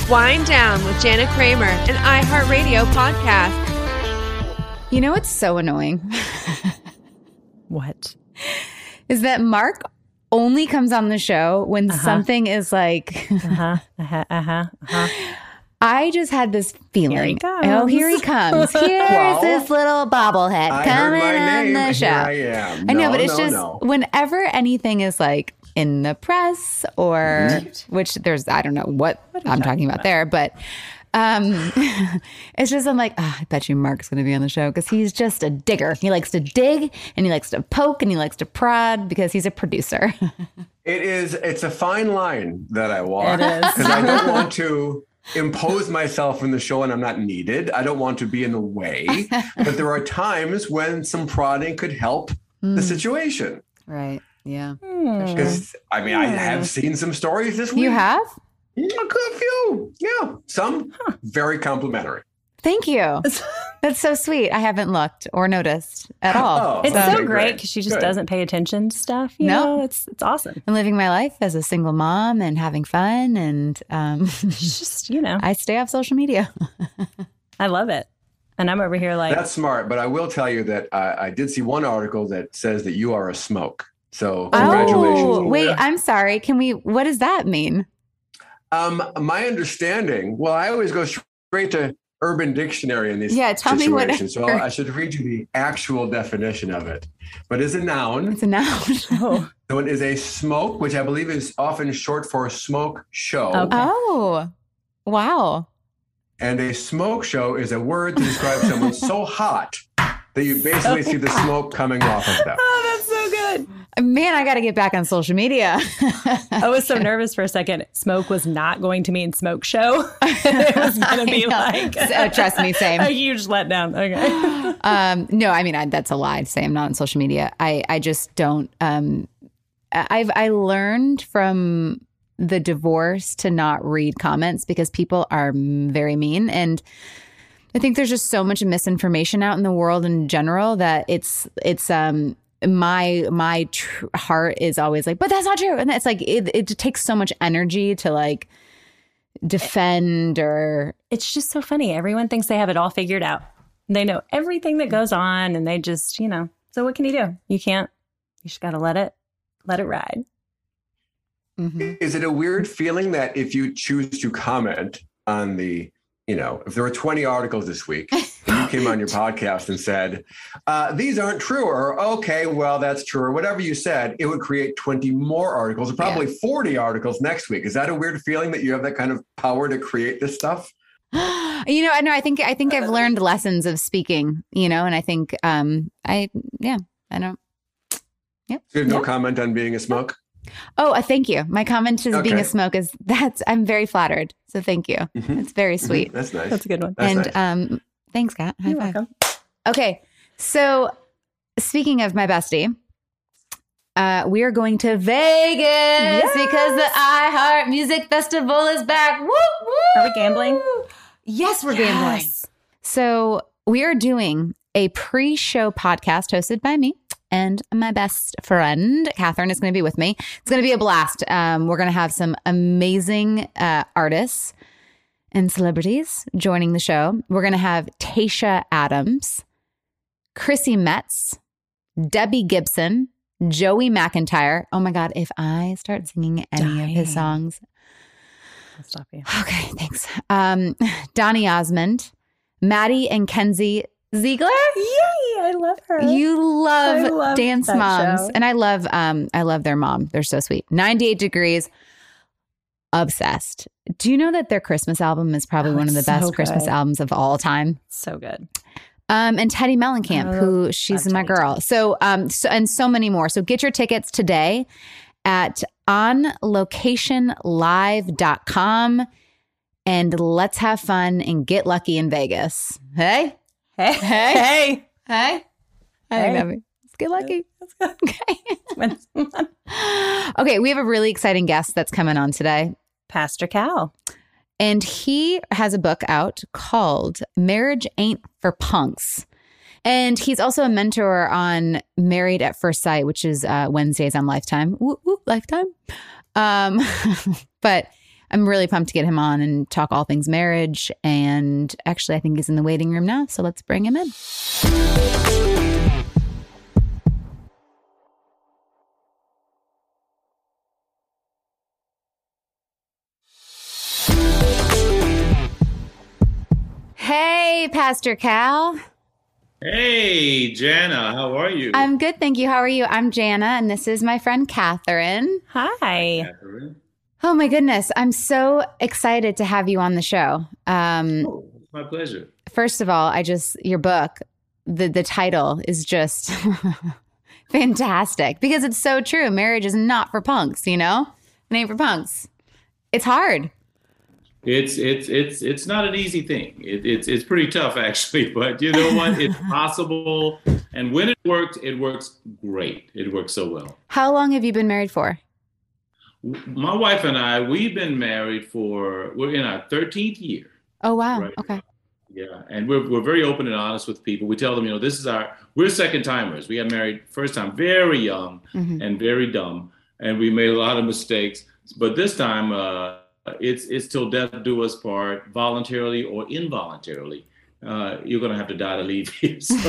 Wind Down with Jana Kramer, an iHeartRadio podcast. You know what's so annoying? What? Is that Mark only comes on the show when something is like... I just had this feeling. Here he comes. Oh, here he comes. Here's this little bobblehead coming on the show. Here I am. I know, but it's whenever anything is like in the press or which there's, I don't know what I'm talking about there, but it's just, I'm like, I bet you Mark's going to be on the show because he's just a digger. He likes to dig and he likes to poke and he likes to prod because he's a producer. It's a fine line that I walk because I don't want to impose myself in the show and I'm not needed. I don't want to be in the way, but there are times when some prodding could help the situation. Right. Yeah. Because I mean, I have seen some stories this week. You have? A few. Yeah. Some very complimentary. Thank you. That's so sweet. I haven't looked or noticed at all. It's so great because she just doesn't pay attention to stuff. You know, it's awesome. I'm living my life as a single mom and having fun. And just, I stay off social media. I love it. And I'm over here like... That's smart. But I will tell you that I did see one article that says that you are a smoke. So congratulations. Oh, wait, I'm sorry. What does that mean? My understanding, well, I always go straight to Urban Dictionary in these tell situations. Me so I should read you the actual definition of it. But it's a noun. It's a noun. So it is a smoke, which I believe is often short for smoke show. Okay. Oh, wow. And a smoke show is a word to describe someone so hot that you basically see the smoke coming off of them. Oh, that's so good. Man, I got to get back on social media. I was so nervous for a second. Smoke was not going to mean smoke show. It was going to be like... trust me, same. A huge letdown. Okay. No, I mean, that's a lie to say I'm not on social media. I just don't... I learned from the divorce to not read comments because people are very mean. And I think there's just so much misinformation out in the world in general that it's my heart is always like, but that's not true. And it's like, it takes so much energy to like defend or... It's just so funny. Everyone thinks they have it all figured out. They know everything that goes on and they just, so what can you do? You can't, you just got to let it ride. Mm-hmm. Is it a weird feeling that if you choose to comment on the, if there were 20 articles this week and you came on your podcast and said, these aren't true, or, okay, well, that's true, or whatever you said, it would create 20 more articles, and probably 40 articles next week. Is that a weird feeling that you have that kind of power to create this stuff? I know. I think I've learned lessons of speaking, and I think, I don't. Yep. So you have no comment on being a smoke? Oh, thank you. My comment to being a smoke is I'm very flattered. So thank you. Mm-hmm. It's very sweet. Mm-hmm. That's nice. That's a good one. That's nice. Thanks, Kat. High You're five. welcome. Okay. So speaking of my bestie, we are going to Vegas because the iHeart Music Festival is back. Woo, woo. Are we gambling? Yes, we're gambling. So we are doing a pre-show podcast hosted by me and my best friend, Catherine, is going to be with me. It's going to be a blast. We're going to have some amazing artists and celebrities joining the show. We're going to have Tayshia Adams, Chrissy Metz, Debbie Gibson, Joey McIntyre. Oh my God, if I start singing any of his songs. I'll stop you. Okay, thanks. Donny Osmond, Maddie and Kenzie Ziegler. Yay, I love her. You love Dance Moms. Show. And I love their mom. They're so sweet. 98 Degrees. Obsessed. Do you know that their Christmas album is probably one of the best Christmas albums of all time? So good. And Teddy Mellencamp, who she's my girl. So so many more. So get your tickets today at onlocationlive.com and let's have fun and get lucky in Vegas. Hey? Hey. Let's get lucky. Okay, we have a really exciting guest that's coming on today. Pastor Cal. And he has a book out called Marriage Ain't for Punks. And he's also a mentor on Married at First Sight, which is Wednesdays on Lifetime. Woo, woo, Lifetime. But I'm really pumped to get him on and talk all things marriage. And actually, I think he's in the waiting room now. So let's bring him in. Hey, Pastor Cal. Hey, Jana, how are you? I'm good, thank you. How are you? I'm Jana, and this is my friend Catherine. Hi. Catherine. Oh my goodness, I'm so excited to have you on the show. It's my pleasure. First of all, your book, the title is just fantastic because it's so true. Marriage is not for punks, you know? It ain't for punks. It's hard. It's not an easy thing. It's pretty tough actually, but you know what? It's possible. And when it works great. It works so well. How long have you been married for? My wife and I, we've been married we're in our 13th year. Oh, wow. Right Okay. now. Yeah. And we're very open and honest with people. We tell them, we're second timers. We got married first time very young and very dumb. And we made a lot of mistakes. But this time, it's till death do us part, voluntarily or involuntarily. You're going to have to die to leave here. So.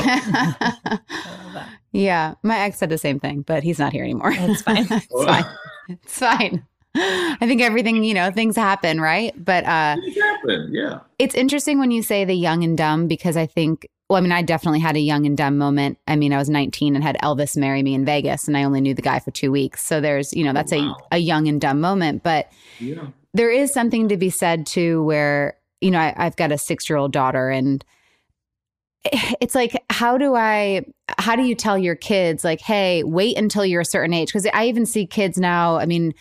Yeah. My ex said the same thing, but he's not here anymore. It's fine. It's fine. I think everything, things happen, right? But Things happen, yeah. It's interesting when you say the young and dumb because I think, I definitely had a young and dumb moment. I was 19 and had Elvis marry me in Vegas and I only knew the guy for 2 weeks. So there's, that's a young and dumb moment. But Yeah. There is something to be said too where, I've got a 6-year-old daughter and it's like, how do you tell your kids like, hey, wait until you're a certain age? Because I even see kids now,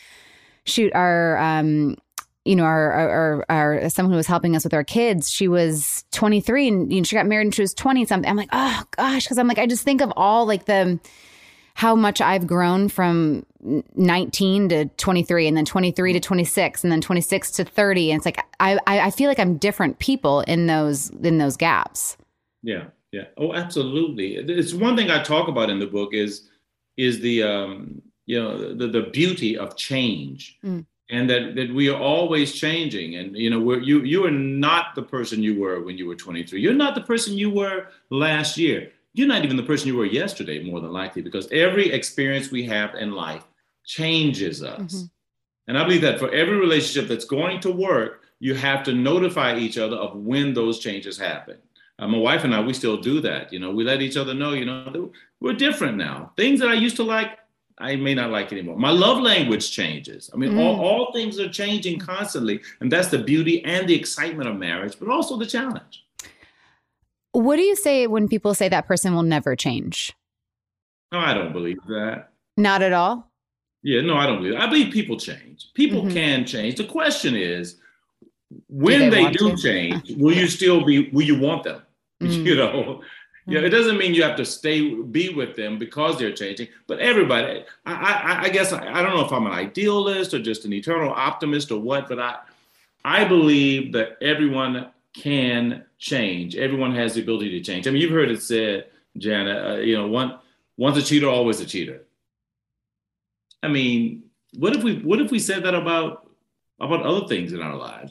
our someone who was helping us with our kids, she was 23 and she got married and she was 20 something. I'm like, oh gosh. Cause I'm like, I just think of all like how much I've grown from 19 to 23 and then 23 to 26 and then 26 to 30. And it's like, I feel like I'm different people in those gaps. Yeah. Yeah. Oh, absolutely. It's one thing I talk about in the book is the, the beauty of change and that we are always changing. And, you are not the person you were when you were 23. You're not the person you were last year. You're not even the person you were yesterday, more than likely, because every experience we have in life changes us. And I believe that for every relationship that's going to work, you have to notify each other of when those changes happen. My wife and I, we still do that. We let each other know, we're different now. Things that I used to like, I may not like anymore. My love language changes. All things are changing constantly. And that's the beauty and the excitement of marriage, but also the challenge. What do you say when people say that person will never change? No, I don't believe that. Not at all? Yeah, no, I don't believe that. I believe people change. People can change. The question is, when they do change, will you want them? It doesn't mean you have to be with them because they're changing, but everybody, I guess, I don't know if I'm an idealist or just an eternal optimist or what, but I believe that everyone can change. Everyone has the ability to change. You've heard it said, Jana, once a cheater, always a cheater. What if we said that about other things in our lives?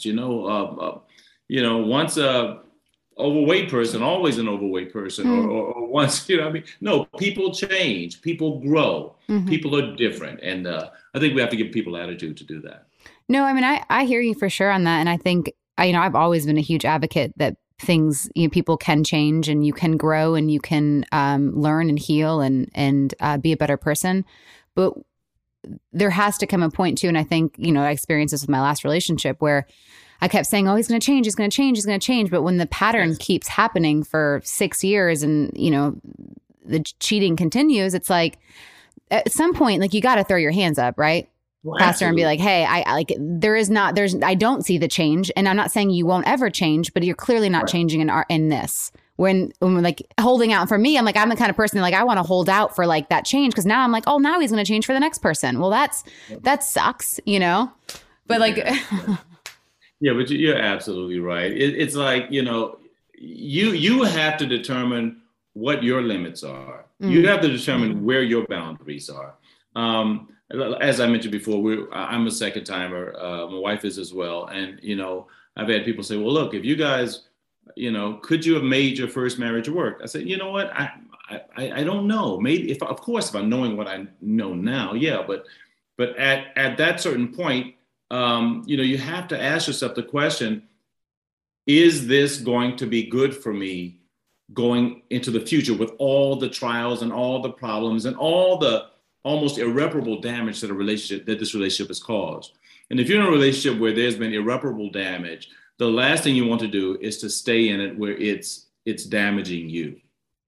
Once a overweight person, always an overweight person, or once, no, people change, people grow, people are different. And I think we have to give people attitude to do that. No, I hear you for sure on that. And I think, I've always been a huge advocate that things, people can change and you can grow and you can learn and heal and be a better person. But there has to come a point too. And I think, I experienced this with my last relationship where I kept saying, oh, he's going to change, he's going to change, he's going to change. But when the pattern keeps happening for 6 years and, the cheating continues, it's like at some point, like you got to throw your hands up, right? Well, Pastor, and be like, hey, I don't see the change. And I'm not saying you won't ever change, but you're clearly not changing in this. When like holding out for me, I'm the kind of person like I want to hold out for like that change. Cause now I'm like, oh, now he's going to change for the next person. Well, that sucks, but like, yeah, but you're absolutely right. It's like, you have to determine what your limits are. You have to determine where your boundaries are. as I mentioned before, I'm a second timer. My wife is as well. And, I've had people say, well, look, if you guys, could you have made your first marriage work? I said, you know what? I don't know. Maybe if I'm knowing what I know now, yeah, but at that certain point, you have to ask yourself the question, is this going to be good for me going into the future with all the trials and all the problems and all the almost irreparable damage that this relationship has caused? And if you're in a relationship where there's been irreparable damage, the last thing you want to do is to stay in it where it's damaging you.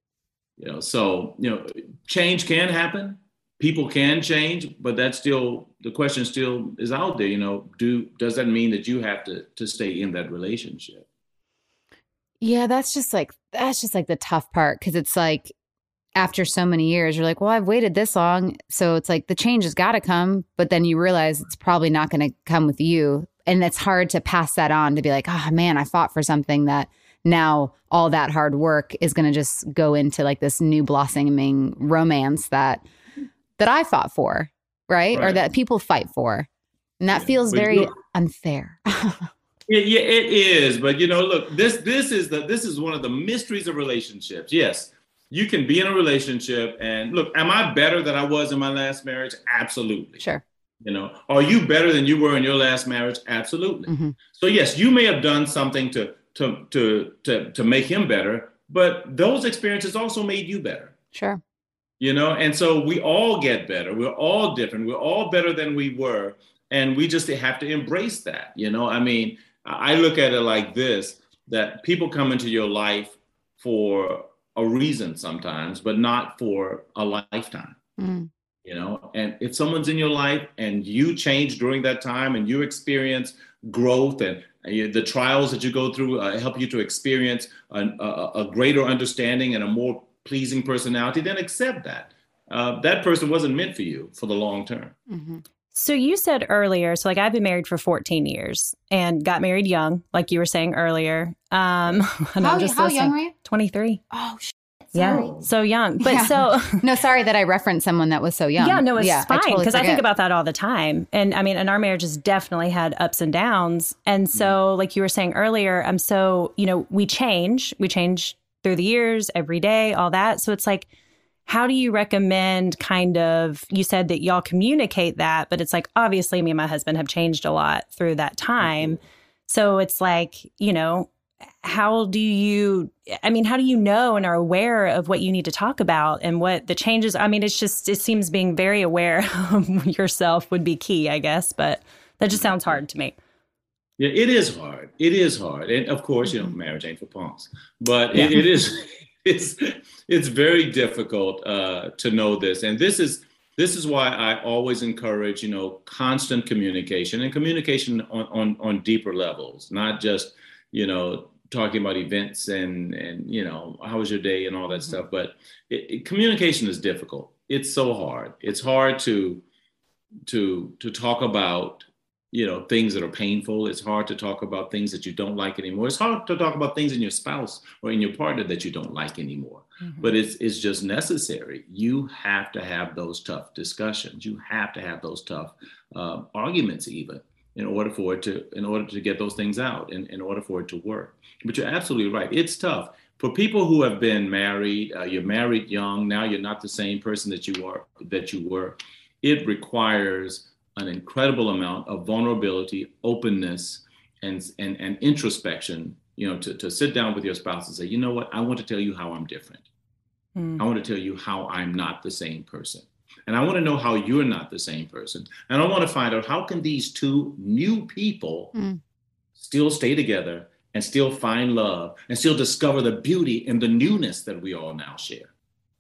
Change can happen. People can change, but that's still, the question still is out there. Does that mean that you have to stay in that relationship? Yeah, that's just like the tough part, because it's like after so many years, you're like, well, I've waited this long, so it's like the change has got to come, but then you realize it's probably not going to come with you, and it's hard to pass that on, to be like, oh man, I fought for something that now all that hard work is going to just go into like this new blossoming romance that I fought for, right? Or that people fight for, and that feels very unfair. Yeah, it is. But look, this is one of the mysteries of relationships. Yes, you can be in a relationship and look, am I better than I was in my last marriage? Absolutely. Sure. Are you better than you were in your last marriage? Absolutely. Mm-hmm. So yes, you may have done something to make him better, but those experiences also made you better. Sure. And so we all get better. We're all different. We're all better than we were. And we just have to embrace that. I look at it like this, that people come into your life for a reason sometimes, but not for a lifetime. Mm. And if someone's in your life and you change during that time and you experience growth and the trials that you go through help you to experience a greater understanding and a more pleasing personality, then accept that. That person wasn't meant for you for the long term. Mm-hmm. So you said earlier, I've been married for 14 years and got married young, like you were saying earlier. How young were you? 23. Oh, shit. Yeah, so young. But no, sorry that I referenced someone that was so young. Yeah, no, it's fine, because I think about that all the time. And and our marriage has definitely had ups and downs. And so, like you were saying earlier, we change through the years, every day, all that. So it's like, how do you recommend you said that y'all communicate that, but it's like, obviously me and my husband have changed a lot through that time. Mm-hmm. So it's like, how do you know and are aware of what you need to talk about and what the changes? It seems being very aware of yourself would be key, I guess, but that just sounds hard to me. Yeah, it is hard. It is hard. And of course, marriage ain't for punks, but it is, it's very difficult to know this. And this is why I always encourage, constant communication and communication on deeper levels, not just, talking about events and how was your day and all that stuff. But communication is difficult. It's so hard. It's hard to talk about, things that are painful. It's hard to talk about things that you don't like anymore. It's hard to talk about things in your spouse or in your partner that you don't like anymore. Mm-hmm. But it's just necessary. You have to have those tough discussions. You have to have those tough arguments even in order to get those things out, in order for it to work. But you're absolutely right. It's tough. For people who have been married, you're married young, now you're not the same person that you were. It requires an incredible amount of vulnerability, openness, and introspection, to sit down with your spouse and say, you know what, I want to tell you how I'm different. I want to tell you how I'm not the same person. And I want to know how you're not the same person. And I want to find out, how can these two new people still stay together and still find love and still discover the beauty and the newness that we all now share.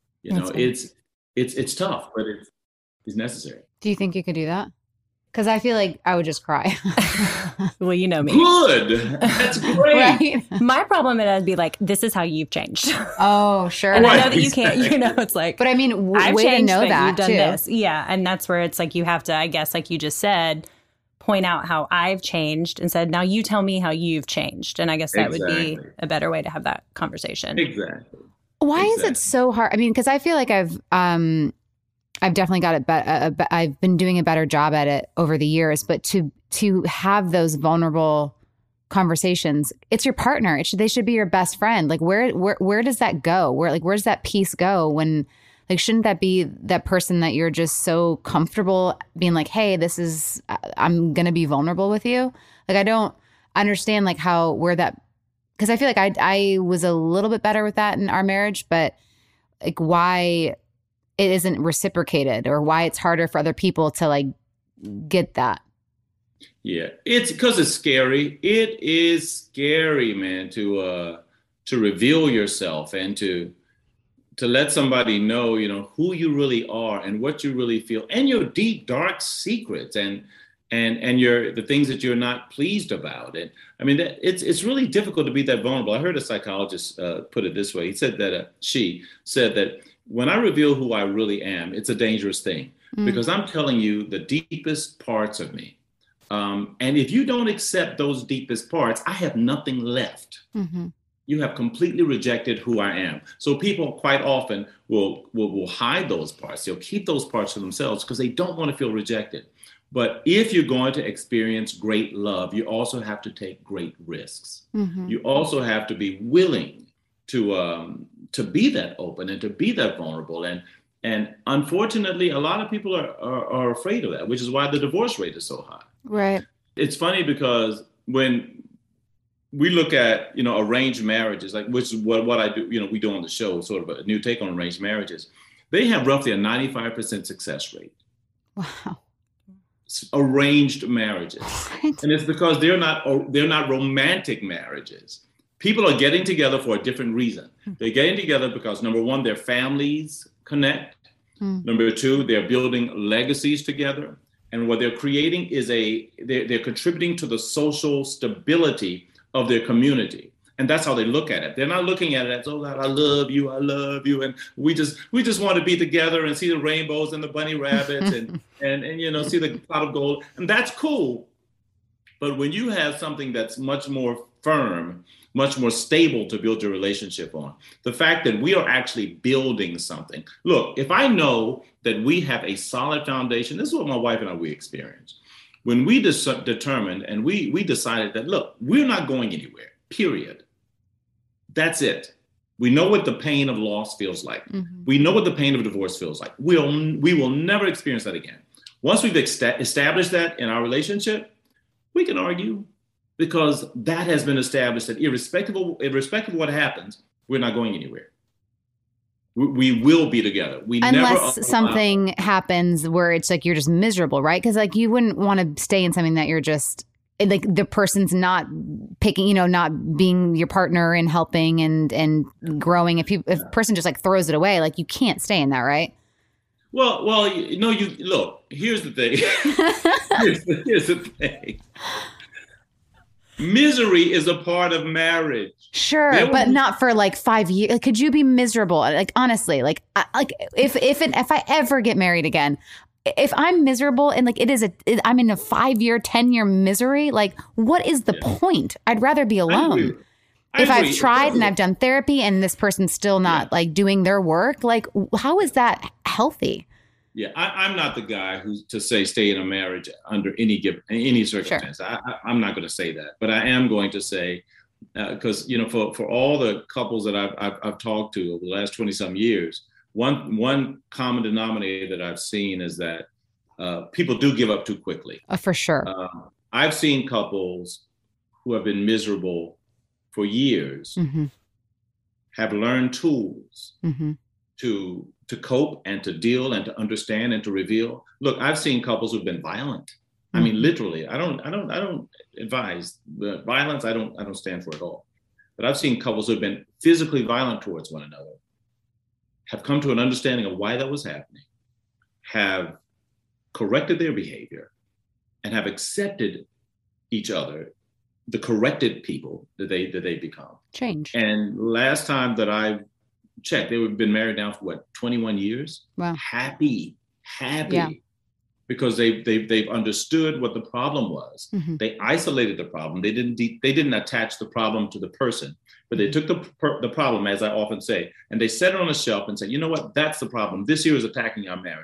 It's tough, but it's necessary. Do you think you could do that? Because I feel like I would just cry. Well, you know me. Good. That's great. Right? My problem is I'd be like, this is how you've changed. Oh, sure. And I know that you can't, it's like. But I mean, I've way changed, to know that you've done too. This. Yeah. And that's where it's like, you have to, I guess, like you just said, point out how I've changed and said, now you tell me how you've changed. And I guess that would be a better way to have that conversation. Exactly. Why is it so hard? I mean, because I feel like I've definitely got it. I've been doing a better job at it over the years, but to have those vulnerable conversations, it's your partner. They should be your best friend. Like where does that go? Where does that piece go when, like, shouldn't that be that person that you're just so comfortable being like, hey, I'm going to be vulnerable with you. Like, I don't understand like because I feel like I was a little bit better with that in our marriage, but like why it isn't reciprocated or why it's harder for other people to like get that. Yeah, it's because it's scary. It is scary, man, to reveal yourself and to let somebody know, who you really are and what you really feel and your deep, dark secrets and the things that you're not pleased about. And I mean, it's really difficult to be that vulnerable. I heard a psychologist put it this way. He said that she said that when I reveal who I really am, it's a dangerous thing because I'm telling you the deepest parts of me. And if you don't accept those deepest parts, I have nothing left. Mm-hmm. You have completely rejected who I am. So people quite often will hide those parts. They'll keep those parts to themselves because they don't want to feel rejected. But if you're going to experience great love, you also have to take great risks. Mm-hmm. You also have to be willing to be that open and to be that vulnerable. And unfortunately, a lot of people are afraid of that, which is why the divorce rate is so high. Right. It's funny because when we look at, arranged marriages, like which is what I do, we do on the show, sort of a new take on arranged marriages. They have roughly a 95% success rate. Wow. Arranged marriages. What? And it's because they're not romantic marriages. People are getting together for a different reason. They're getting together because, number one, their families connect. Number two, they're building legacies together. And what they're creating is they're contributing to the social stability of their community. And that's how they look at it. They're not looking at it as, oh God, I love you. And we just want to be together and see the rainbows and the bunny rabbits and see the pot of gold. And that's cool. But when you have something that's much more firm, much more stable to build your relationship on, the fact that we are actually building something. Look, if I know that we have a solid foundation, this is what my wife and we experienced. When we determined and we decided that, look, we're not going anywhere, period. That's it. We know what the pain of loss feels like. Mm-hmm. We know what the pain of divorce feels like. We will never experience that again. Once we've established that in our relationship, we can argue because that has been established that irrespective of what happens, we're not going anywhere. We will be together. Unless something happens where it's like you're just miserable, right? Because like you wouldn't want to stay in something that you're just like the person's not picking, not being your partner and helping and growing. If a person just like throws it away, like you can't stay in that, right? Well, you look. Here's the thing. here's the thing. Misery is a part of marriage. Sure, but not for like 5 years. Could you be miserable? Like honestly, if I ever get married again, if I'm miserable and like I'm in a 5-year, 10-year misery, like what is the point? I'd rather be alone. If I've tried and I've done therapy and this person's still not like doing their work, like how is that healthy? Yeah, I'm not the guy who's to say stay in a marriage under any circumstance. Sure. I'm not going to say that, but I am going to say because for all the couples that I've talked to over the last 20-some years, one common denominator that I've seen is that people do give up too quickly. For sure. I've seen couples who have been miserable for years mm-hmm. have learned tools mm-hmm. to cope and to deal and to understand and to reveal. Look, I've seen couples who've been violent. Mm-hmm. I mean, literally. I don't advise the violence. I don't stand for it all. But I've seen couples who've been physically violent towards one another, have come to an understanding of why that was happening, have corrected their behavior, and have accepted each other, the corrected people that they become. Change. And last time that I checked, they've been married now for 21 years. Wow. Happy. Yeah. Because they've understood what the problem was. Mm-hmm. They isolated the problem. They didn't attach the problem to the person, but they took the problem, as I often say, and they set it on a shelf and said, you know what, that's the problem. This here is attacking our marriage.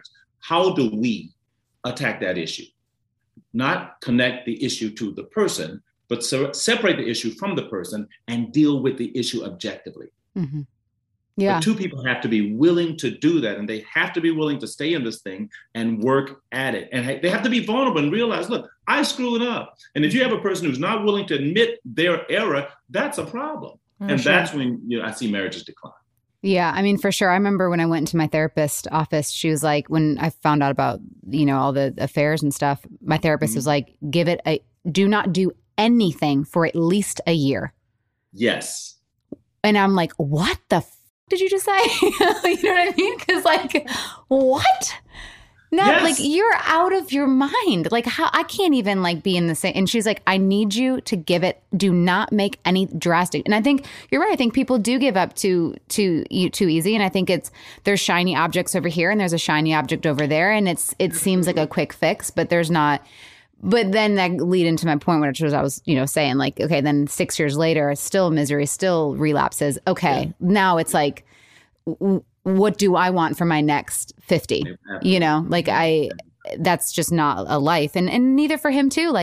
how do we attack that issue? Not connect the issue to the person, but separate the issue from the person and deal with the issue objectively. Mm-hmm. Yeah. But two people have to be willing to do that, and they have to be willing to stay in this thing and work at it. And they have to be vulnerable and realize, look, I screwed up. And if you have a person who's not willing to admit their error, that's a problem. And that's when I see marriages decline. Yeah, I mean, for sure. I remember when I went into my therapist's office, she was like, when I found out about, all the affairs and stuff, my therapist was like, do not do anything for at least a year. Yes. And I'm like, what the did you just say? You know what I mean? Because what? No, yes. You're out of your mind. How I can't even be in the same. And she's like, I need you to give it. Do not make any drastic. And I think you're right. I think people do give up too easy. And I think there's shiny objects over here and there's a shiny object over there. And it seems like a quick fix, but there's not. But then that lead into my point, which was I was, saying okay, then 6 years later, still misery, still relapses. Okay, now it's what do I want for my next 50? That's just not a life, and neither for him too.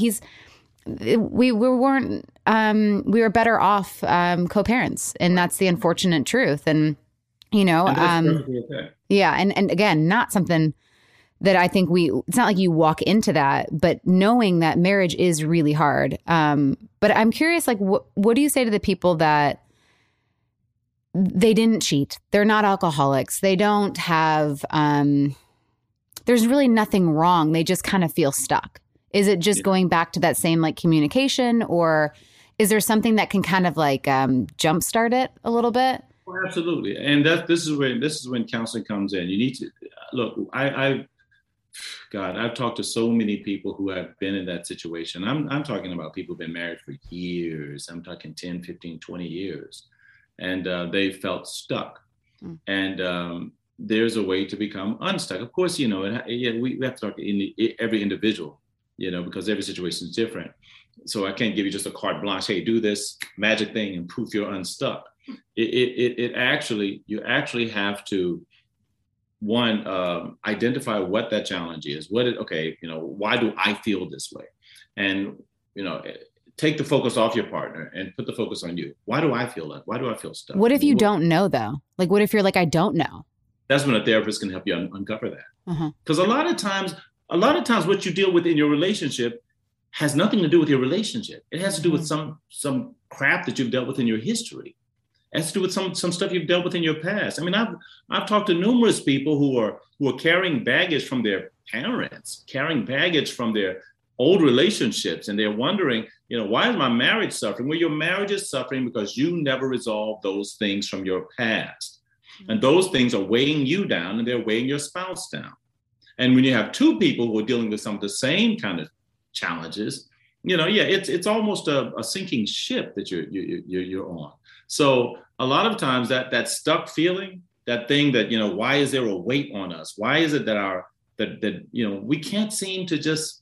We were better off co-parents, and that's the unfortunate truth. And yeah, and again, not something that I think it's not like you walk into that, but knowing that marriage is really hard. But I'm curious, what do you say to the people that they didn't cheat? They're not alcoholics. They don't have, there's really nothing wrong. They just kind of feel stuck. Is it just going back to that same communication, or is there something that can kind of jumpstart it a little bit? Well, absolutely. And this is when counseling comes in. You need to look, I've talked to so many people who have been in that situation. I'm talking about people who've been married for years. I'm talking 10, 15, 20 years. And they felt stuck. Mm. And there's a way to become unstuck. Of course, we have to talk to every individual, because every situation is different. So I can't give you just a carte blanche, hey, do this magic thing and poof, you're unstuck. You actually have to, one, identify what that challenge is. Why do I feel this way? And, take the focus off your partner and put the focus on you. Why do I feel that? Why do I feel stuck? What if you don't know though? What if you're I don't know? That's when a therapist can help you uncover that. Because a lot of times what you deal with in your relationship has nothing to do with your relationship. It has to do with some crap that you've dealt with in your history. It has to do with some stuff you've dealt with in your past. I mean, I've talked to numerous people who are carrying baggage from their parents, carrying baggage from their old relationships, and they're wondering, why is my marriage suffering? Well, your marriage is suffering because you never resolved those things from your past. Mm-hmm. And those things are weighing you down, and they're weighing your spouse down. And when you have two people who are dealing with some of the same kind of challenges, it's almost a sinking ship that you're on. So a lot of times that stuck feeling, that thing that, why is there a weight on us? Why is it that we can't seem to just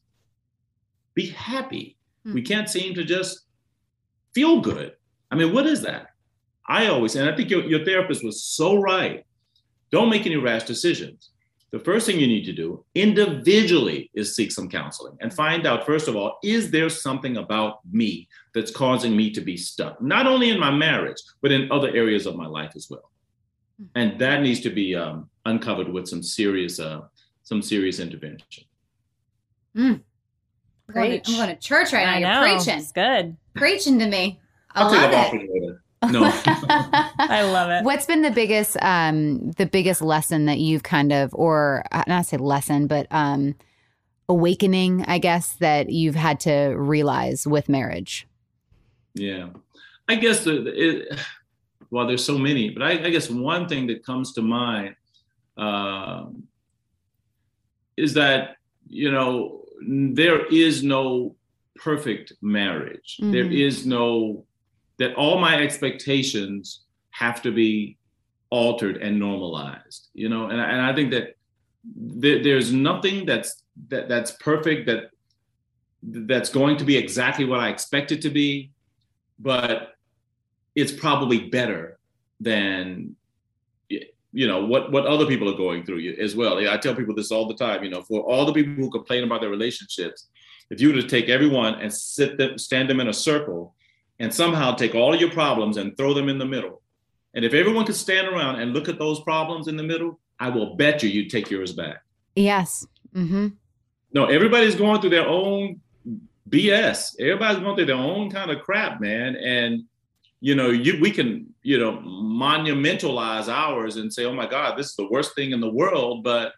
be happy? Mm-hmm. We can't seem to just feel good. I mean, what is that? And I think your therapist was so right. Don't make any rash decisions. The first thing you need to do individually is seek some counseling and find out, first of all, is there something about me that's causing me to be stuck? Not only in my marriage, but in other areas of my life as well. And that needs to be uncovered with some serious intervention. Mm. Great. I'm going to church right now. You're preaching. It's good. Preaching to me. I'll take a walk later. No. I love it. What's been the biggest lesson that you've kind of, or not say lesson, but awakening, I guess, that you've had to realize with marriage? Yeah. I guess there's so many, but I guess one thing that comes to mind is that, there is no perfect marriage. Mm-hmm. There is that all my expectations have to be altered and normalized, and I think that there's nothing that's perfect, that's going to be exactly what I expect it to be, but it's probably better than what other people are going through as well. I tell people this all the time, for all the people who complain about their relationships, if you were to take everyone and stand them in a circle and somehow take all of your problems and throw them in the middle. And if everyone could stand around and look at those problems in the middle, I will bet you'd take yours back. Yes. Mm-hmm. No, everybody's going through their own BS. Everybody's going through their own kind of crap, man. And, we can, monumentalize ours and say, oh my God, this is the worst thing in the world. But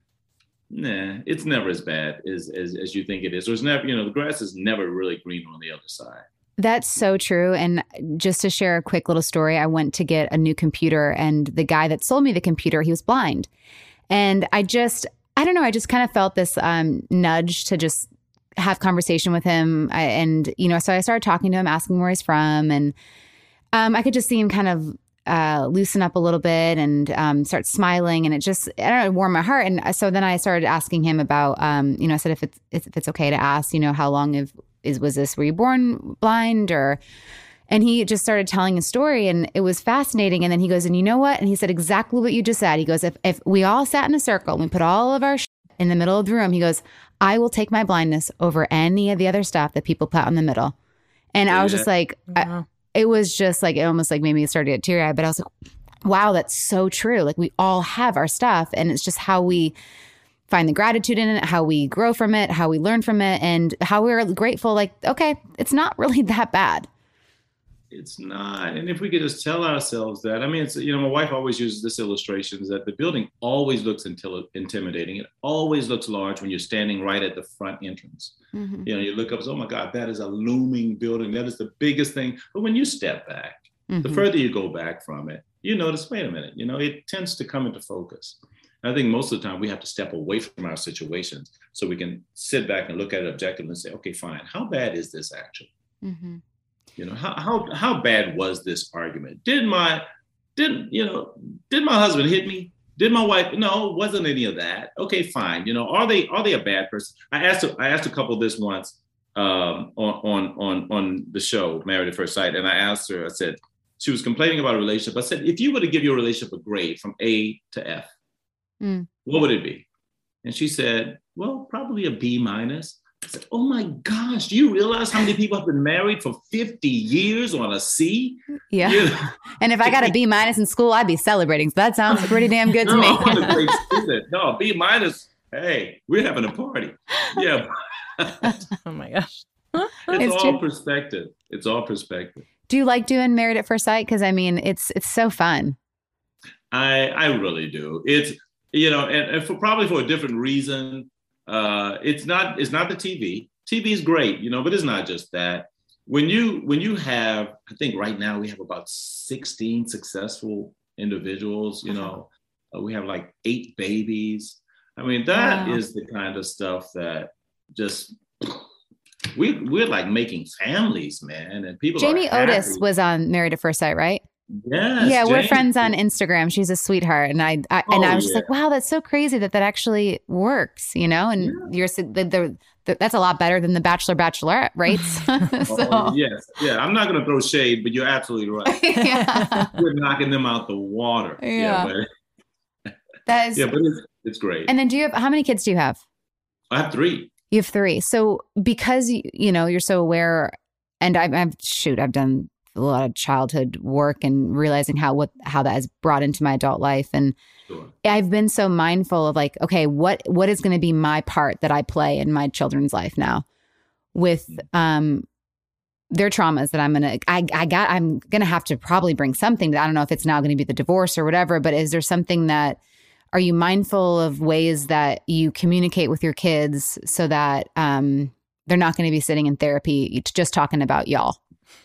nah, it's never as bad as you think it is. There's never, the grass is never really green on the other side. That's so true. And just to share a quick little story, I went to get a new computer, and the guy that sold me the computer, he was blind. And I don't know, I just kind of felt this nudge to just have conversation with him. So I started talking to him, asking where he's from. And I could just see him kind of loosen up a little bit and start smiling. And it just, I don't know, warmed my heart. And so then I started asking him about, I said, if it's okay to ask, how long was this, were you born blind and he just started telling a story, and it was fascinating. And then he goes, and you know what? And he said exactly what you just said. He goes, if we all sat in a circle and we put all of our in the middle of the room, he goes, I will take my blindness over any of the other stuff that people put in the middle. And I was just like, it was just like, it almost like made me start to get teary-eyed, but I was like, wow, that's so true. Like we all have our stuff, and it's just how we find the gratitude in it, how we grow from it, how we learn from it, and how we're grateful. Like, okay, it's not really that bad. It's not. And if we could just tell ourselves that, I mean, it's, my wife always uses this illustration, is that the building always looks intimidating. It always looks large when you're standing right at the front entrance. Mm-hmm. You look up, oh my God, that is a looming building. That is the biggest thing. But when you step back, the further you go back from it, you notice, wait a minute, it tends to come into focus. And I think most of the time we have to step away from our situations so we can sit back and look at it objectively and say, okay, fine, how bad is this actually? Mm-hmm. How bad was this argument? Did my husband hit me? Did my wife? No, it wasn't any of that. Okay, fine. Are they a bad person? I asked a couple this once on the show Married at First Sight, and I asked her. I said, she was complaining about a relationship. I said, if you were to give your relationship a grade from A to F, what would it be? And she said, well, probably a B minus. I said, oh my gosh, do you realize how many people have been married for 50 years on a C? Yeah. And if I got a B minus in school, I'd be celebrating. So that sounds pretty damn good to me. I'm a great student. No, B minus, hey, we're having a party. Yeah. Oh my gosh. It's all perspective. It's all perspective. Do you like doing Married at First Sight? Because I mean, it's so fun. I really do. It's, and probably for a different reason. It's not the TV. TV is great, but it's not just that. When you have, I think right now we have about 16 successful individuals, we have like 8 babies. I mean, that is the kind of stuff that just, we're like making families, man. And people Jamie Otis was on Married at First Sight, right? Yes, yeah, we're friends on Instagram. She's a sweetheart, and I was just like, wow, that's so crazy that actually works, And you're that's a lot better than the Bachelor/Bachelorette rates. Yes, yeah. I'm not going to throw shade, but you're absolutely right. Yeah. We're knocking them out the water. Yeah, that is. Yeah, but it's great. And then, how many kids do you have? I have 3. You have 3. So because you're so aware, and I've done a lot of childhood work and realizing how that has brought into my adult life. And sure. I've been so mindful of like, okay, what is going to be my part that I play in my children's life now with their traumas that I'm going to have to probably bring something that I don't know if it's now going to be the divorce or whatever, but is there something that, are you mindful of ways that you communicate with your kids so that they're not going to be sitting in therapy just talking about y'all?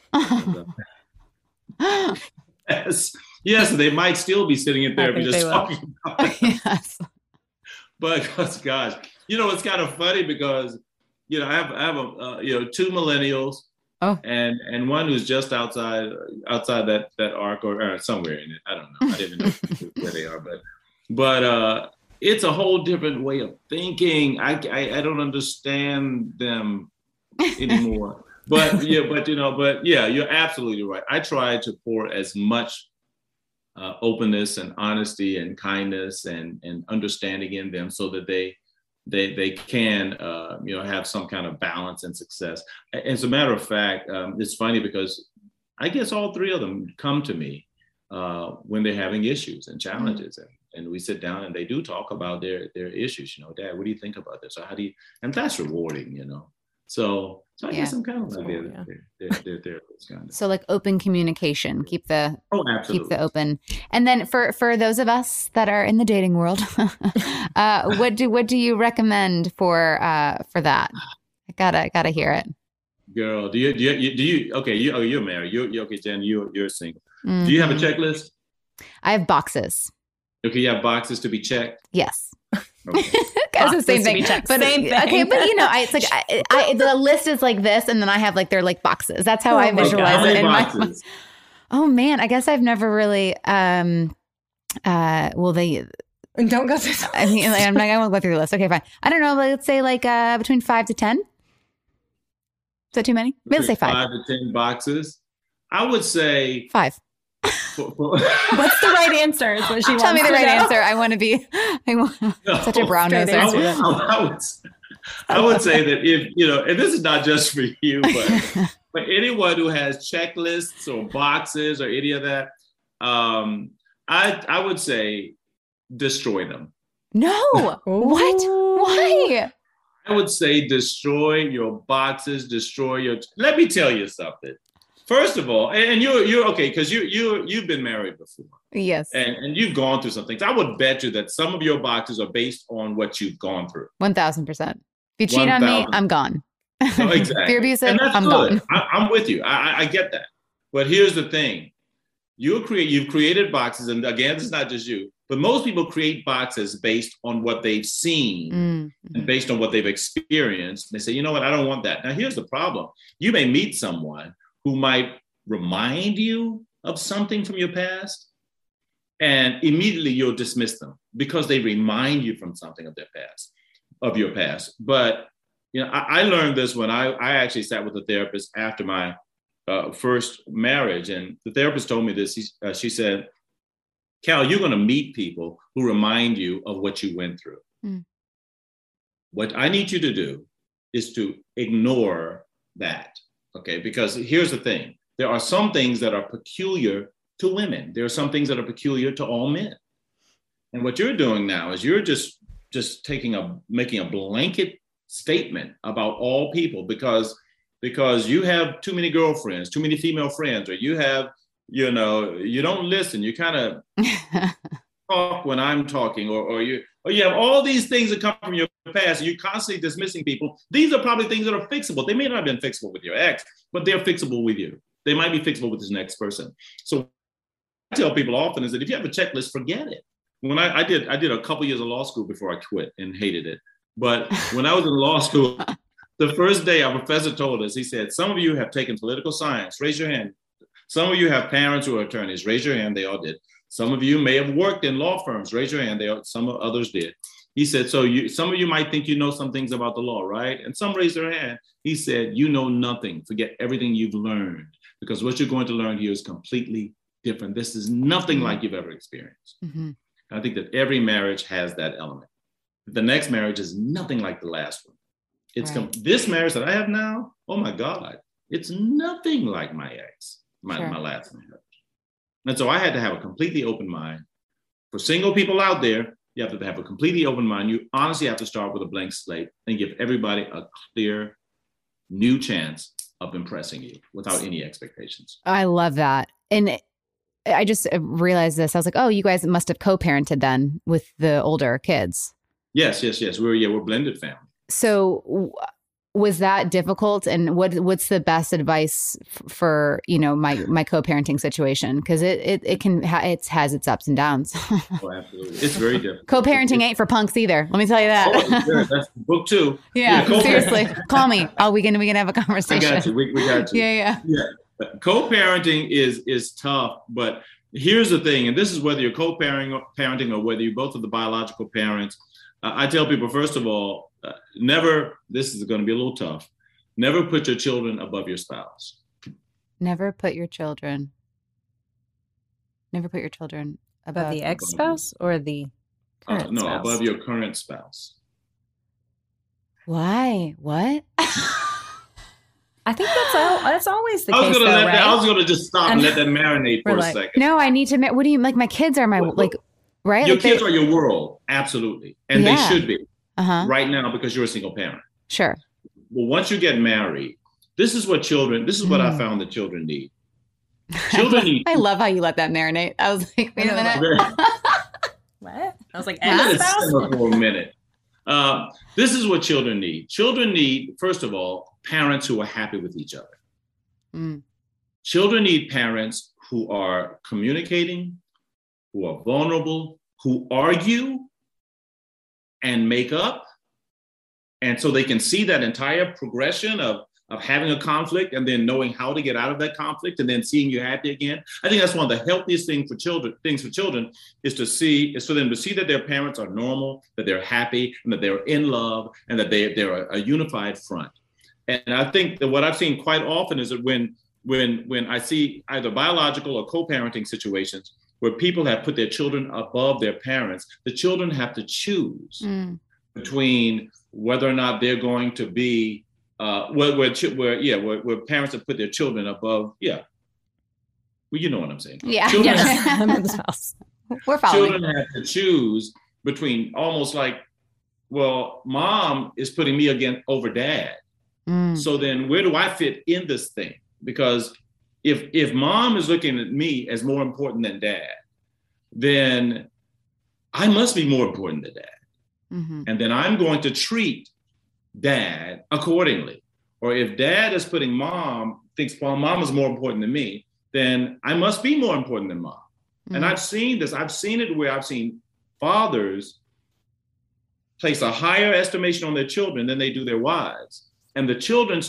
Yes, they might still be sitting in therapy just talking about it. Yes. But gosh, it's kind of funny because I have 2 millennials, and one who's just outside that arc or somewhere in it. I don't know. I didn't know where they are, but it's a whole different way of thinking. I don't understand them anymore. But you're absolutely right. I try to pour as much openness and honesty and kindness and understanding in them, so that they can have some kind of balance and success. As a matter of fact, it's funny because I guess all three of them come to me when they're having issues and challenges, and we sit down and they do talk about their issues. Dad, what do you think about this? Or how do you? And that's rewarding, So I guess I'm kind of like their therapist kind of. So like open communication, keep the open. And then for those of us that are in the dating world, what do you recommend for that? I gotta hear it. Girl, do you? Okay, you're married. You're okay, Jen. You're single. Mm-hmm. Do you have a checklist? I have boxes. Okay, you have boxes to be checked. Yes. Okay. It's the same thing. But same thing. Okay, but it's like the list is like this, and then I have they're like boxes. That's how I visualize it in my mind. Oh man, I guess I've never really. They don't go through. I mean, I'm not going to go through the list. Okay, fine. I don't know. Let's say between 5 to 10. Is that too many? Maybe let's say 5. 5 to 10 boxes. I would say 5. What's the right answer? Is what she Tell me the right answer. I want to be such a brown nose answer. I would say that if, and this is not just for you, but anyone who has checklists or boxes or any of that, I would say destroy them. No. What? Why? I would say destroy your boxes, let me tell you something. First of all, and you're okay, because you've been married before. Yes. And you've gone through some things. I would bet you that some of your boxes are based on what you've gone through. 1,000%. If you cheat on me, I'm gone. No, exactly. If you're abusive, I'm gone. I'm with you. I get that. But here's the thing. You've created boxes, and again, it's not just you, but most people create boxes based on what they've seen and based on what they've experienced. They say, you know what, I don't want that. Now, here's the problem. You may meet someone who might remind you of something from your past, and immediately you'll dismiss them because they remind you from something of your past. But I learned this when I actually sat with a therapist after my first marriage, and the therapist told me this. She said, Cal, you're going to meet people who remind you of what you went through. What I need you to do is to ignore that. Okay, because here's the thing. There are some things that are peculiar to women. There are some things that are peculiar to all men. And what you're doing now is you're just making a blanket statement about all people because you have too many girlfriends, too many female friends, or you have, you don't listen. You kind of talk when I'm talking, or you have all these things that come from your past, and you're constantly dismissing people. These are probably things that are fixable. They may not have been fixable with your ex, but they're fixable with you. They might be fixable with this next person. So I tell people often is that if you have a checklist, forget it. When I did a couple years of law school before I quit and hated it. But when I was in law school, the first day our professor told us, he said, some of you have taken political science, raise your hand. Some of you have parents who are attorneys, raise your hand, they all did. Some of you may have worked in law firms, raise your hand, some others did. He said, some of you might think you know some things about the law, right? And some raised their hand. He said, you know nothing, forget everything you've learned, because what you're going to learn here is completely different. This is nothing like you've ever experienced. Mm-hmm. I think that every marriage has that element. The next marriage is nothing like the last one. It's this marriage that I have now, oh my God, it's nothing like my ex, my last marriage. And so I had to have a completely open mind. For single people out there, you have to have a completely open mind. You honestly have to start with a blank slate and give everybody a clear, new chance of impressing you without any expectations. I love that. And I just realized this. I was like, oh, you guys must have co-parented then with the older kids. Yes. We're blended family. So was that difficult? And what's the best advice for, my co-parenting situation? Because it has its ups and downs. Oh, absolutely. It's very difficult. Co-parenting ain't for punks either. Let me tell you that. Oh, sure. That's book 2. Yeah, seriously. Call me. Oh, we can have a conversation. I got you. We got you. Yeah. Co-parenting is tough, but here's the thing, and this is whether you're co-parenting or whether you're both of the biological parents. I tell people, first of all, never, this is going to be a little tough, never put your children above your spouse. Never put your children. Never put your children above the ex-spouse or the current no, spouse? above your current spouse. Why? What? I think that's always the case. I was gonna just stop and let that marinate for a second. No, I need to. What do you like? My kids are my right. Your kids are your world, absolutely, and they should be right now because you're a single parent. Sure. Well, once you get married, this is what I found that children need. Children need. I love how you let that marinate. I was like, wait a minute. What? I was like, for a minute. This is what children need. Children need, first of all, parents who are happy with each other. Mm. Children need parents who are communicating, who are vulnerable, who argue and make up. And so they can see that entire progression of having a conflict and then knowing how to get out of that conflict and then seeing you happy again. I think that's one of the healthiest things for children is for them to see that their parents are normal, that they're happy, and that they're in love, and that they're a unified front. And I think that what I've seen quite often is that when I see either biological or co-parenting situations where people have put their children above their parents, the children have to choose between whether or not they're going to be where parents have put their children above. Yeah. Well, you know what I'm saying. Yeah. I'm in this house. We're following. Children have to choose between almost like, well, mom is putting me over dad. So then where do I fit in this thing? Because if mom is looking at me as more important than dad, then I must be more important than dad. Mm-hmm. And then I'm going to treat dad accordingly. Or if dad is thinks mom is more important than me, then I must be more important than mom. Mm-hmm. And I've seen this. I've seen it where I've seen fathers place a higher estimation on their children than they do their wives. And the children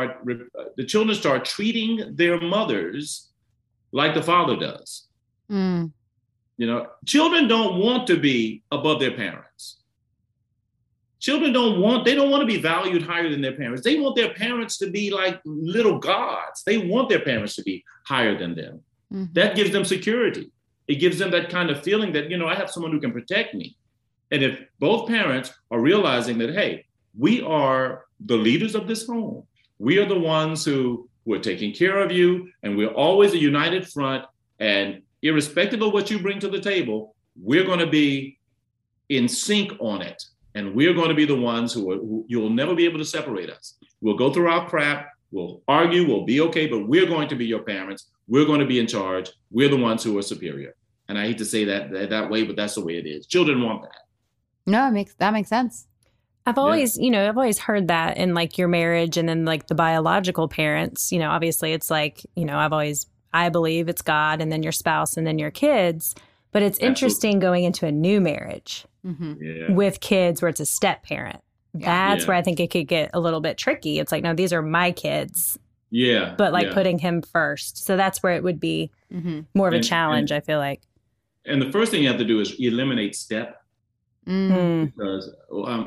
start treating their mothers like the father does. Mm. Children don't want to be above their parents. Children don't want to be valued higher than their parents. They want their parents to be like little gods. They want their parents to be higher than them. Mm-hmm. That gives them security. It gives them that kind of feeling that, I have someone who can protect me. And if both parents are realizing that, hey, we are the leaders of this home. We are the ones who are taking care of you, and we're always a united front. And irrespective of what you bring to the table, we're going to be in sync on it. And we're going to be the ones who you'll never be able to separate us. We'll go through our crap. We'll argue. We'll be okay. But we're going to be your parents. We're going to be in charge. We're the ones who are superior. And I hate to say that way, but that's the way it is. Children want that. No, that makes sense. I've always heard that in like your marriage and then like the biological parents, obviously it's like, I believe it's God and then your spouse and then your kids. But it's interesting going into a new marriage with kids where it's a step parent. That's where I think it could get a little bit tricky. It's like, no, these are my kids. Yeah. But like putting him first. So that's where it would be more of a challenge, I feel like. And the first thing you have to do is eliminate step. Because,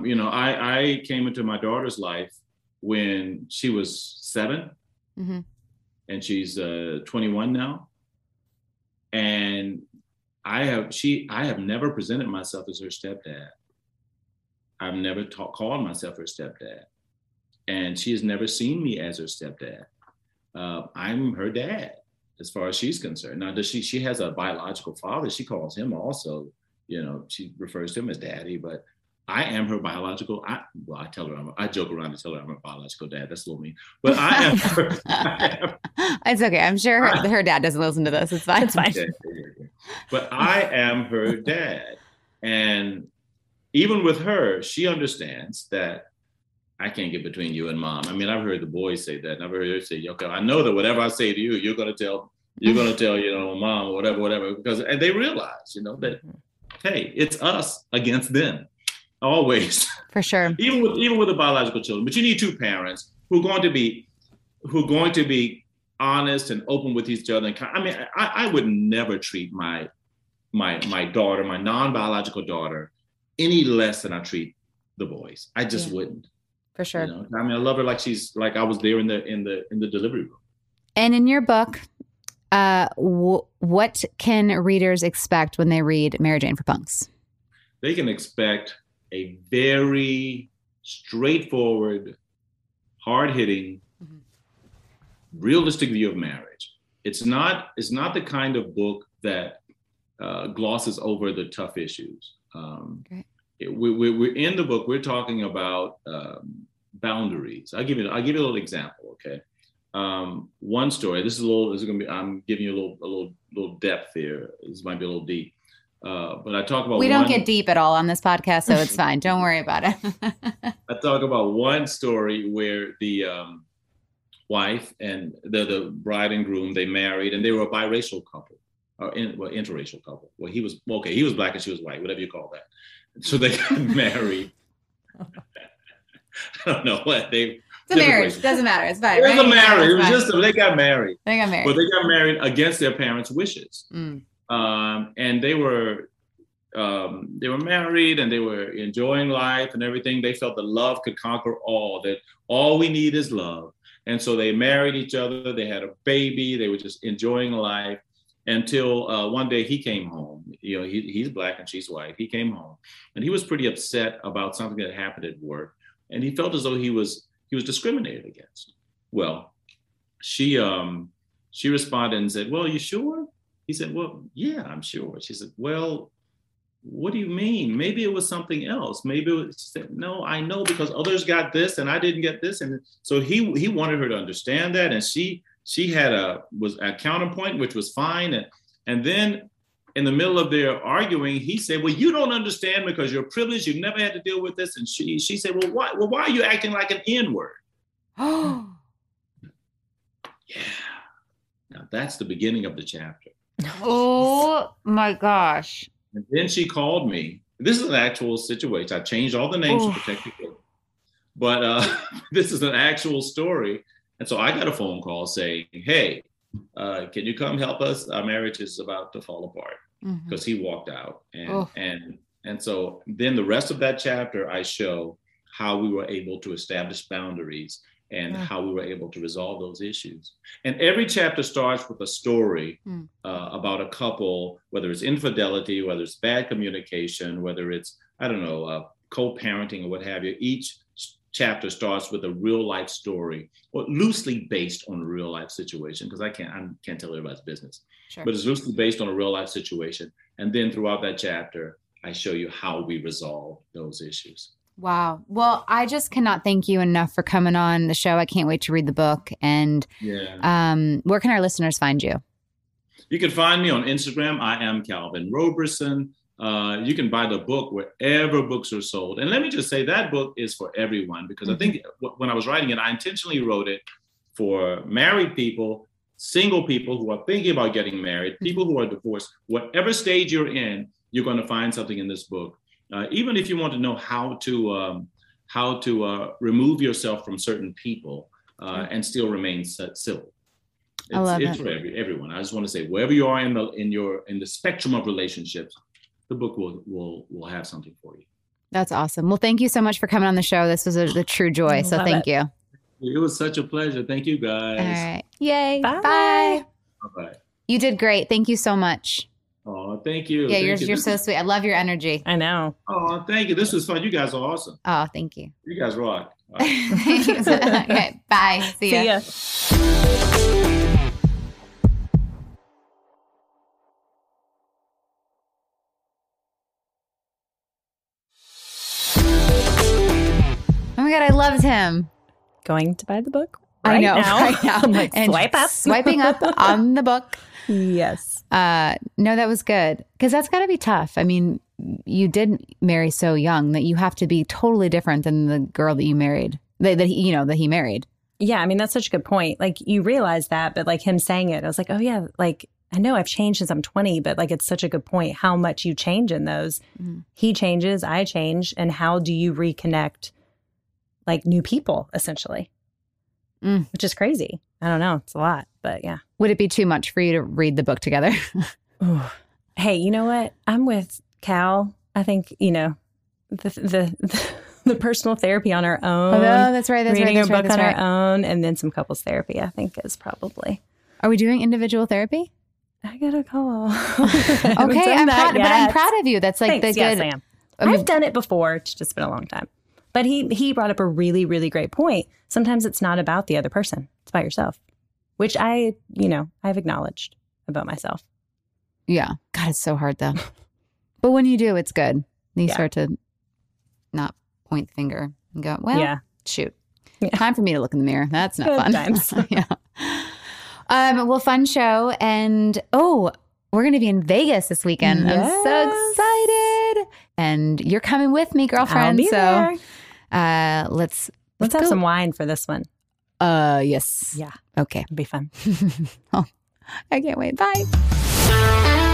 I came into my daughter's life when she was 7 and she's 21 now. And I have never presented myself as her stepdad. I've never called myself her stepdad. And she has never seen me as her stepdad. I'm her dad as far as she's concerned. Now, she has a biological father. She calls him also, she refers to him as daddy, but I am her biological. I tell her I joke around and tell her I'm her biological dad. That's a little mean, but I am her. It's okay. I'm sure her dad doesn't listen to this. It's fine. It's fine. But I am her dad, and even with her, she understands that I can't get between you and mom. I mean, I've heard the boys say that, and I've heard her say, "Okay, I know that whatever I say to you, you're gonna tell, mom or whatever," and they realize, that. Hey, it's us against them, always. For sure. even with the biological children, but you need two parents who are going to be honest and open with each other. And I would never treat my daughter, my non-biological daughter, any less than I treat the boys. I just wouldn't. For sure. I love her like she's like I was there in the delivery room. And in your book, What can readers expect when they read Mary Jane for Punks? They can expect a very straightforward, hard-hitting, realistic view of marriage. It's not the kind of book that glosses over the tough issues. We're in the book. We're talking about boundaries. I'll give you a little example. Okay, one story. I'm giving you a little depth here. This might be a little deep, but I talk about. We don't get deep at all on this podcast, so it's fine. Don't worry about it. I talk about one story where the wife and the bride and groom, they married, and they were a biracial couple, or interracial couple. Well, he was black and she was white, whatever you call that. So they got married. I don't know what they. It's a marriage. Races. Doesn't matter. It's fine. It was a marriage. It was just they got married. They got married. But they got married against their parents' wishes. And they were married and they were enjoying life and everything. They felt that love could conquer all. That all we need is love. And so they married each other. They had a baby. They were just enjoying life until one day he came home. You know, he's black and she's white. He came home and he was pretty upset about something that happened at work. And he felt as though he was discriminated against. Well, she responded and said, "Well, are you sure?" He said, "Well, yeah, I'm sure." She said, "Well, what do you mean? Maybe it was something else. Maybe it was," she said, "No, I know because others got this and I didn't get this." And so he wanted her to understand that. And she was a counterpoint, which was fine. And then in the middle of their arguing, he said, "Well, you don't understand because you're privileged. You've never had to deal with this." And she said, "Well, why? Well, why are you acting like an N-word?" Oh, yeah. Now that's the beginning of the chapter. Oh my gosh. And then she called me. This is an actual situation. I changed all the names to protect the book. But this is an actual story. And so I got a phone call saying, "Hey, can you come help us? Our marriage is about to fall apart," because he walked out. And so then the rest of that chapter, I show how we were able to establish boundaries and how we were able to resolve those issues. And every chapter starts with a story about a couple, whether it's infidelity, whether it's bad communication, whether it's, co-parenting or what have you. Each chapter starts with a real life story, or loosely based on a real life situation, because I can't tell everybody's business. Sure. But it's loosely based on a real life situation. And then throughout that chapter, I show you how we resolve those issues. Wow. Well, I just cannot thank you enough for coming on the show. I can't wait to read the book. And where can our listeners find you? You can find me on Instagram. I am Calvin Roberson. You can buy the book wherever books are sold. And let me just say that book is for everyone, because I think when I was writing it, I intentionally wrote it for married people, single people who are thinking about getting married, people who are divorced. Whatever stage you're in, you're going to find something in this book. Even if you want to know how to remove yourself from certain people and still remain civil. It's for everyone. I just want to say, wherever you are in the spectrum of relationships, the book will have something for you. That's awesome. Well, thank you so much for coming on the show. This was a true joy. So thank you. It was such a pleasure. Thank you, guys. All right. Yay. Bye. Bye. Bye. You did great. Thank you so much. Oh, thank you. Yeah, you're so sweet. I love your energy. I know. Oh, thank you. This was fun. You guys are awesome. Oh, thank you. You guys rock. Thank you. Okay, bye. See ya. Oh my God, I loved him. Going to buy the book right now. I'm like, and swipe up. Swiping up on the book. Yes. No, that was good. Because that's got to be tough. I mean, you did marry so young that you have to be totally different than the girl that you married, that he married. Yeah, I mean, that's such a good point. Like, you realize that, but like him saying it, I was like, oh yeah, like, I know I've changed since I'm 20, but like, it's such a good point how much you change in those. Mm-hmm. He changes, I change. And how do you reconnect like new people, essentially? Which is crazy. I don't know. It's a lot, but yeah. Would it be too much for you to read the book together? Hey, you know what? I'm with Cal. I think, the personal therapy on our own. Oh, that's right. Reading a book on our own, and then some couples therapy, I think, is probably Are we doing individual therapy? I got a call. Okay, I'm proud of you. That's like Thanks. the good. Yes, I am. I've done it before. It's just been a long time. But he brought up a really, really great point. Sometimes it's not about the other person. It's about yourself, which I've acknowledged about myself. Yeah. God, it's so hard though. But when you do, it's good. You start to not point the finger and go, well, shoot. Yeah. Time for me to look in the mirror. That's not fun. Times. Yeah. Well, fun show. And we're going to be in Vegas this weekend. Yes. I'm so excited. And you're coming with me, girlfriend. I'll be there. Let's have some wine for this one. Yes. Yeah. Okay. It'll be fun. I can't wait. Bye.